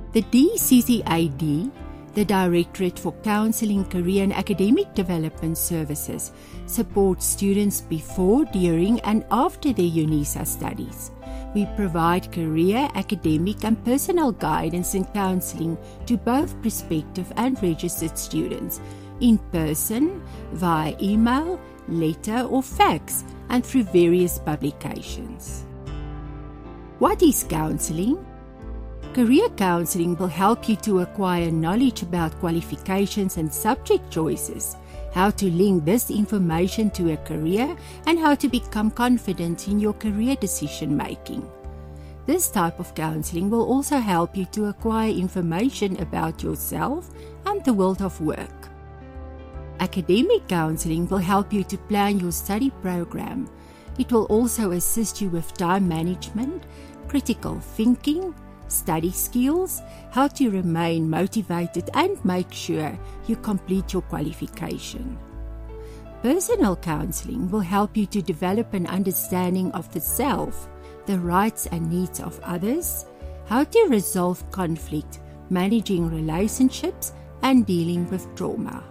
The DCCAD, the Directorate for Counselling, Career and Academic Development Services, supports students before, during and after their UNISA studies. We provide career, academic and personal guidance and counselling to both prospective and registered students, in person, via email, letter or fax, and through various publications. What is counselling? Career counselling will help you to acquire knowledge about qualifications and subject choices, how to link this information to a career, and how to become confident in your career decision making. This type of counselling will also help you to acquire information about yourself and the world of work. Academic counselling will help you to plan your study program. It will also assist you with time management, critical thinking, study skills, how to remain motivated and make sure you complete your qualification. Personal counselling will help you to develop an understanding of the self, the rights and needs of others, how to resolve conflict, managing relationships, and dealing with trauma.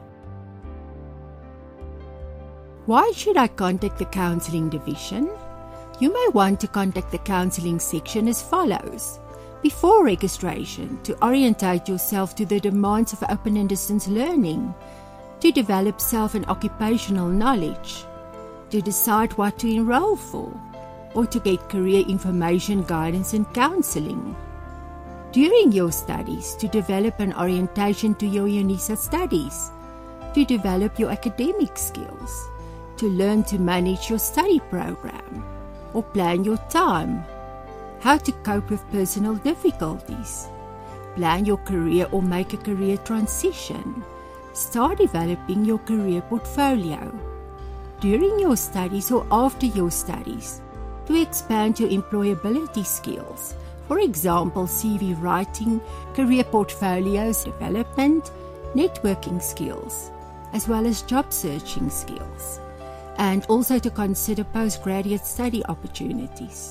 Why should I contact the Counselling Division? You may want to contact the Counselling section as follows. Before registration, to orientate yourself to the demands of open and distance learning, to develop self and occupational knowledge, to decide what to enroll for, or to get career information, guidance and counselling. During your studies, to develop an orientation to your UNISA studies, to develop your academic skills, to learn to manage your study program, or plan your time, how to cope with personal difficulties, plan your career or make a career transition, start developing your career portfolio, during your studies or after your studies, to expand your employability skills, for example, CV writing, career portfolios development, networking skills, as well as job searching skills, and also to consider postgraduate study opportunities.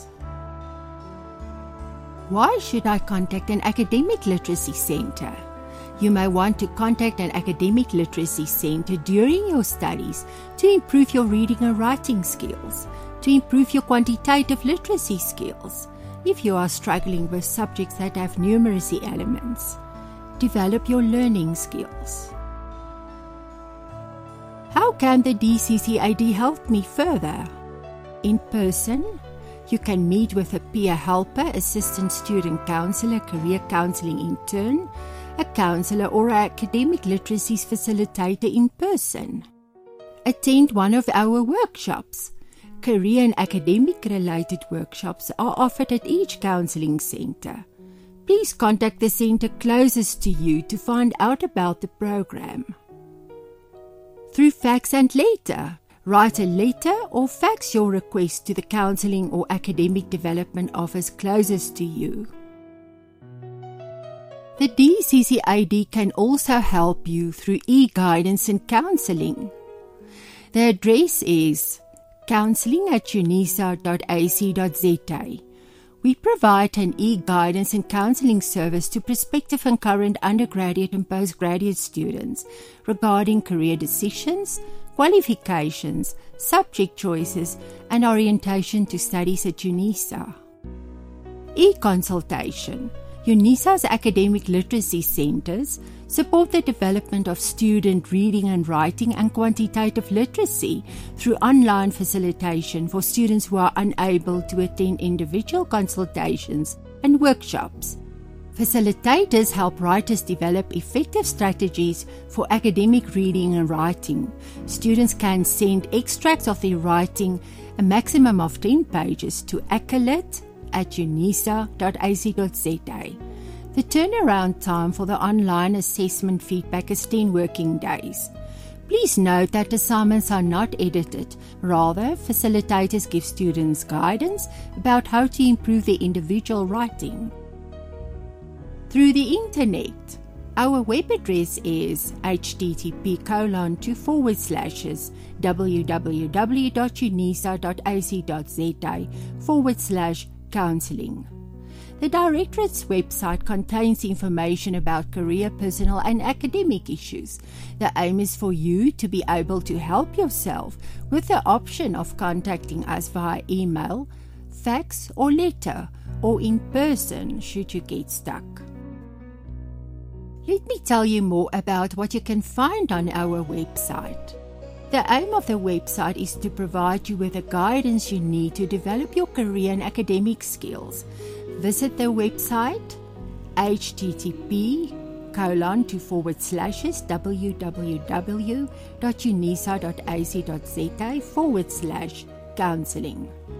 Why should I contact an academic literacy center? You may want to contact an academic literacy center during your studies to improve your reading and writing skills, to improve your quantitative literacy skills, if you are struggling with subjects that have numeracy elements, develop your learning skills. How can the DCCAD help me further? In person, you can meet with a peer helper, assistant student counselor, career counselling intern, a counselor or an academic literacy facilitator in person. Attend one of our workshops. Career and academic related workshops are offered at each counselling centre. Please contact the centre closest to you to find out about the program. Through fax and letter. Write a letter or fax your request to the Counselling or Academic Development Office closest to you. The DCCAD can also help you through e-guidance and counselling. The address is counselling@unisa.ac.za. We provide an e-guidance and counselling service to prospective and current undergraduate and postgraduate students regarding career decisions, qualifications, subject choices, and orientation to studies at UNISA. E-consultation. UNISA's academic literacy centres support the development of student reading and writing and quantitative literacy through online facilitation for students who are unable to attend individual consultations and workshops. Facilitators help writers develop effective strategies for academic reading and writing. Students can send extracts of their writing, a maximum of 10 pages, to accolade@unisa.ac.za. The turnaround time for the online assessment feedback is 10 working days. Please note that assignments are not edited. Rather, facilitators give students guidance about how to improve their individual writing. Through the internet, our web address is http://www.unisa.ac.za/counselling. The Directorate's website contains information about career, personal and academic issues. The aim is for you to be able to help yourself with the option of contacting us via email, fax or letter, or in person should you get stuck. Let me tell you more about what you can find on our website. The aim of the website is to provide you with the guidance you need to develop your career and academic skills. Visit the website http://www.unisa.ac.za/counselling.